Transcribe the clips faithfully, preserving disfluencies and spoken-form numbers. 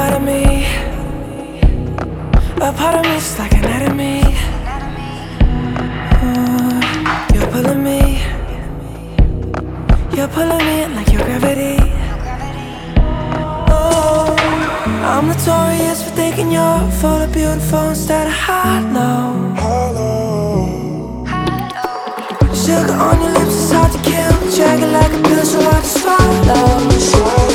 part of me, a part of me's like anatomy. Uh, you're pulling me, you're pulling me in like your gravity. Oh, I'm notorious for thinking you're full of beautiful instead of hollow. Sugar on your lips is hard to kill, dragging like a pill so hard to swallow.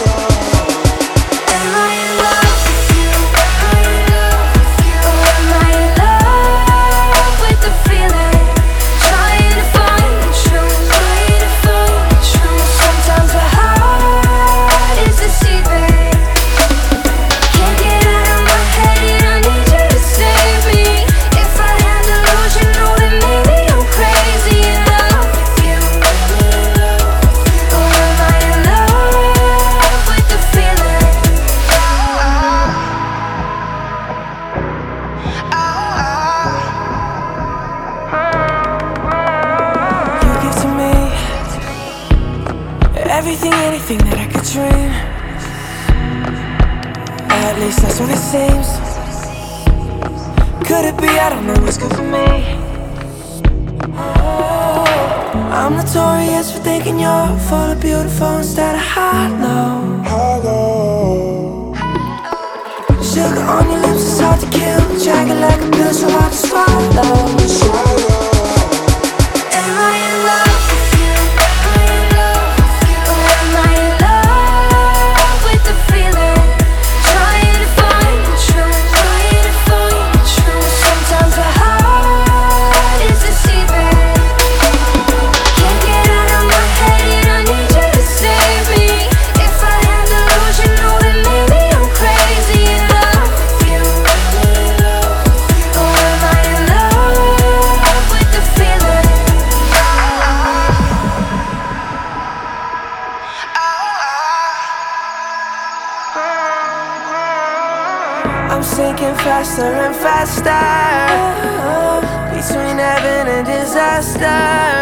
Everything, anything that I could dream. At least that's what it seems. Could it be? I don't know what's good for me. Oh, I'm notorious for thinking you're full of beautiful instead of hollow. Sugar on your lips is hard to kill, dragging like a pill so hard to swallow. Am I in love? I'm sinking faster and faster, between heaven and disaster.